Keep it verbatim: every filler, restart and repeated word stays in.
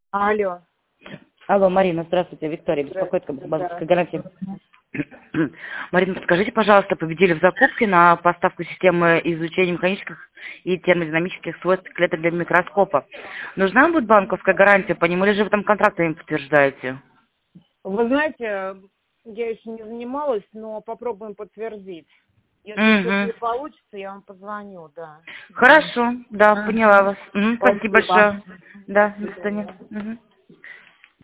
Алло. Алло, Марина, здравствуйте, Виктория, беспокоит банковская гарантия. Марина, подскажите, пожалуйста, победили в закупке на поставку системы изучения механических и термодинамических свойств клеток для микроскопа. Нужна будет банковская гарантия по нему, или же вы там контрактами подтверждаете? Вы знаете, я еще не занималась, но попробуем подтвердить. Если что-то не Угу. получится, я вам позвоню, да. Хорошо, да, Ага. поняла вас. Мгм, спасибо Спасибо. большое. Да, до свидания. Мгм.